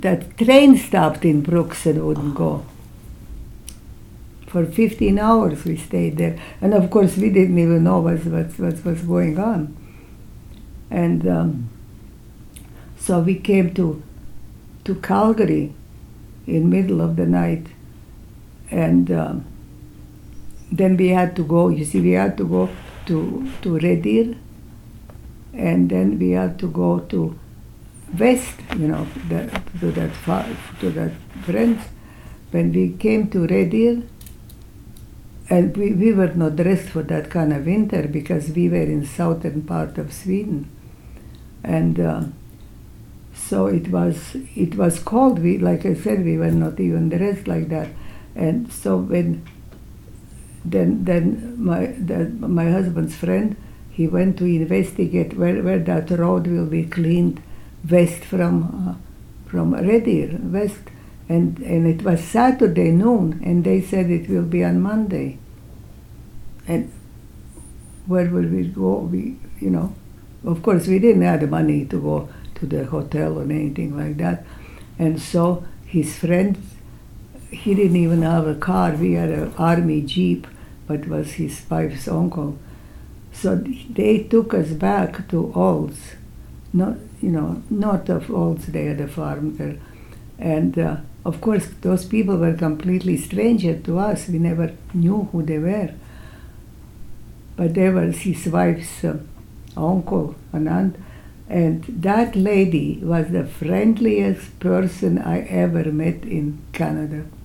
that train stopped in Brooks and wouldn't go. For 15 hours we stayed there. And of course we didn't even know what was going on. And so we came to Calgary in middle of the night. And then we had to go, you see, we had to go to Red Deer. And then we had to go to west, you know, to that friends. When we came to Red Deer, and we were not dressed for that kind of winter because we were in southern part of Sweden, and so it was cold. We, like I said, we were not even dressed like that, and so when then my husband's friend, he went to investigate where that road will be cleaned west from Red Deer west, and it was Saturday noon, and they said it will be on Monday. And where will we go? We, you know, of course we didn't have the money to go to the hotel or anything like that, and so his friend, he didn't even have a car. We had an army jeep, but it was his wife's uncle. So they took us back to Olds, north of Olds. They had a farm there, and of course those people were completely stranger to us. We never knew who they were, but they were his wife's uncle and aunt, and that lady was the friendliest person I ever met in Canada.